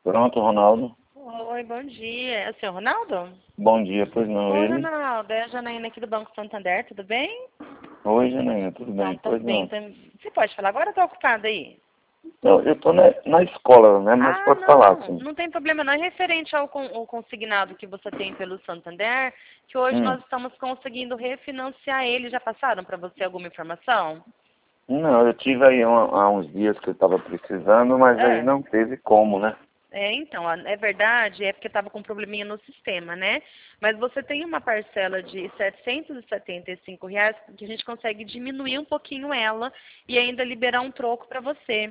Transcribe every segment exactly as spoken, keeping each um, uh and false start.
Pronto, Ronaldo. Oi, bom dia. É o senhor Ronaldo? Bom dia, pois não, Oi, ele? Ronaldo. É a Janaína aqui do Banco Santander, tudo bem? Oi, Janaína, tudo Então, bem? tá Pois bem. não. Então, você pode falar agora ou tá ocupado aí? Eu, eu tô na, na escola, né? Mas Ah, pode falar, não. sim. Não tem problema não. É referente ao, con ao consignado que você tem pelo Santander, que hoje Hum. nós estamos conseguindo refinanciar ele. Já passaram para você alguma informação? Não, eu tive aí um, há uns dias que eu estava precisando, mas aí É. não teve como, né? É, então, a- é verdade, é porque estava com um probleminha no sistema, né? Mas você tem uma parcela de setecentos e setenta e cinco reais que a gente consegue diminuir um pouquinho ela e ainda liberar um troco para você.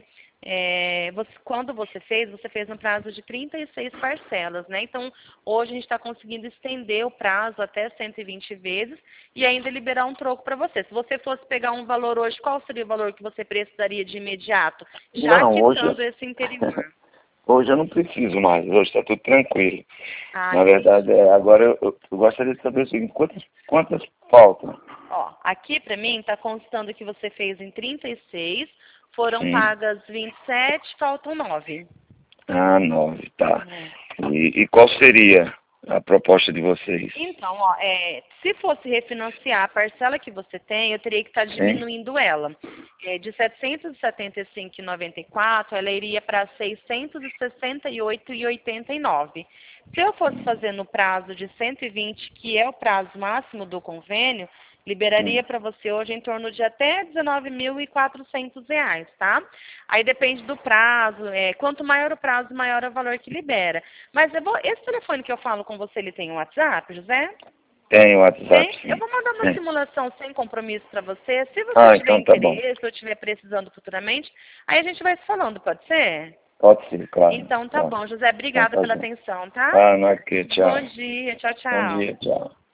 É, você. Quando você fez, você fez no prazo de trinta e seis parcelas, né? Então, hoje a gente está conseguindo estender o prazo até cento e vinte vezes e ainda liberar um troco para você. Se você fosse pegar um valor hoje, qual seria o valor que você precisaria de imediato? Já Não, hoje, quitando esse interior. hoje eu não preciso mais, hoje está tudo tranquilo. Ah, Na entendi. verdade, é, agora eu, eu, eu gostaria de saber o seguinte, quantas, quantas faltam? Ó, aqui pra mim tá constando que você fez em trinta e seis, foram Sim. pagas vinte e sete, faltam nove. Ah, nove, tá. É. E, e qual seria a proposta de vocês? Então, ó, é, se fosse refinanciar a parcela que você tem, eu teria que estar Sim? diminuindo ela. É, de setecentos e setenta e cinco reais e noventa e quatro centavos, ela iria para seiscentos e sessenta e oito reais e oitenta e nove centavos. Se eu fosse fazer no prazo de cento e vinte, que é o prazo máximo do convênio, Hum. liberaria para você hoje em torno de até dezenove mil e quatrocentos reais, tá? Aí depende do prazo, é, quanto maior o prazo, maior é o valor que libera. Mas eu vou, esse telefone que eu falo com você, ele tem um WhatsApp, José? Tem o WhatsApp, Tem? Eu sim. vou mandar uma Tem. simulação sem compromisso para você. Se você Ah, tiver então tá bom. interesse ou estiver precisando futuramente, aí a gente vai se falando, pode ser? Pode ser, claro. Então tá Claro. bom, José. Então Obrigada tá pela bom. atenção, tá? Ah, não é que, Bom tchau. dia. Tchau, Bom tchau. dia, tchau.